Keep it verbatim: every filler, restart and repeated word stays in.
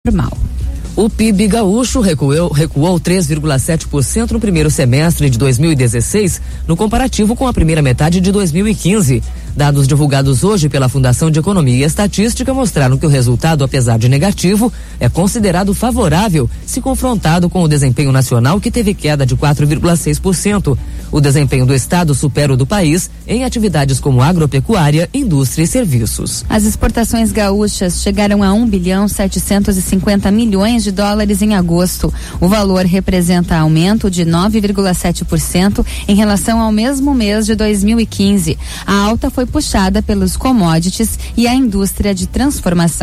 normal. O P I B gaúcho recuou, recuou três vírgula sete por cento no primeiro semestre de dois mil e dezesseis, no comparativo com a primeira metade de dois mil e quinze. Dados divulgados hoje pela Fundação de Economia e Estatística mostraram que o resultado, apesar de negativo, é considerado favorável se confrontado com o desempenho nacional, que teve queda de quatro vírgula seis por cento. O desempenho do estado supera o do país em atividades como agropecuária, indústria e serviços. As exportações gaúchas chegaram a um bilhão setecentos e cinquenta milhões de dólares em agosto. O valor representa aumento de nove vírgula sete por cento em relação ao mesmo mês de dois mil e quinze. A alta foi puxada pelos commodities e a indústria de transformação.